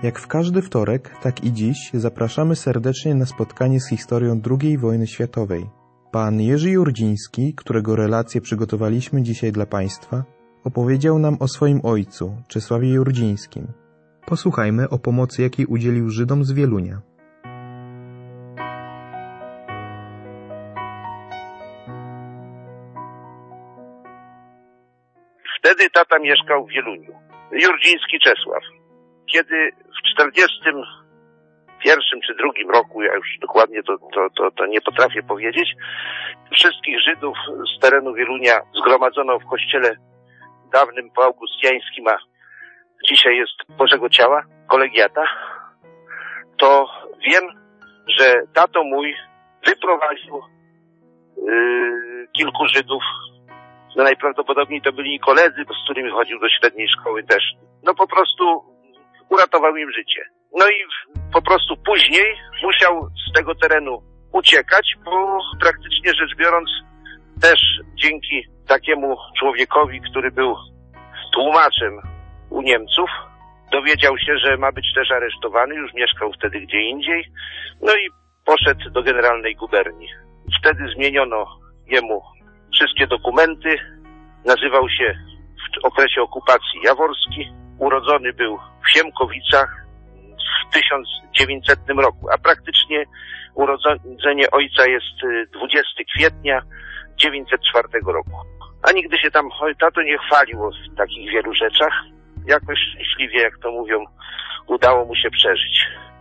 Jak w każdy wtorek, tak i dziś zapraszamy serdecznie na spotkanie z historią II wojny światowej. Pan Jerzy Jurdziński, którego relację przygotowaliśmy dzisiaj dla Państwa, opowiedział nam o swoim ojcu, Czesławie Jurdzińskim. Posłuchajmy o pomocy, jakiej udzielił Żydom z Wielunia. Wtedy tata mieszkał w Wieluniu. Jurdziński Czesław. Kiedy w 41 czy drugim roku, ja już dokładnie to nie potrafię powiedzieć, wszystkich Żydów z terenu Wielunia zgromadzono w kościele dawnym poaugustiańskim, a dzisiaj jest Bożego Ciała, kolegiata, to wiem, że tato mój wyprowadził kilku Żydów. No najprawdopodobniej to byli koledzy, z którymi chodził do średniej szkoły też. No po prostu uratował im życie. No i po prostu później musiał z tego terenu uciekać, bo praktycznie rzecz biorąc też dzięki takiemu człowiekowi, który był tłumaczem u Niemców, dowiedział się, że ma być też aresztowany, już mieszkał wtedy gdzie indziej, no i poszedł do generalnej guberni. Wtedy zmieniono jemu wszystkie dokumenty, nazywał się w okresie okupacji Jaworski, urodzony był w Siemkowicach w 1900 roku, a praktycznie urodzenie ojca jest 20 kwietnia 1904 roku. A nigdy się tam tato nie chwalił o takich wielu rzeczach. Jakoś szczęśliwie, jak to mówią, udało mu się przeżyć.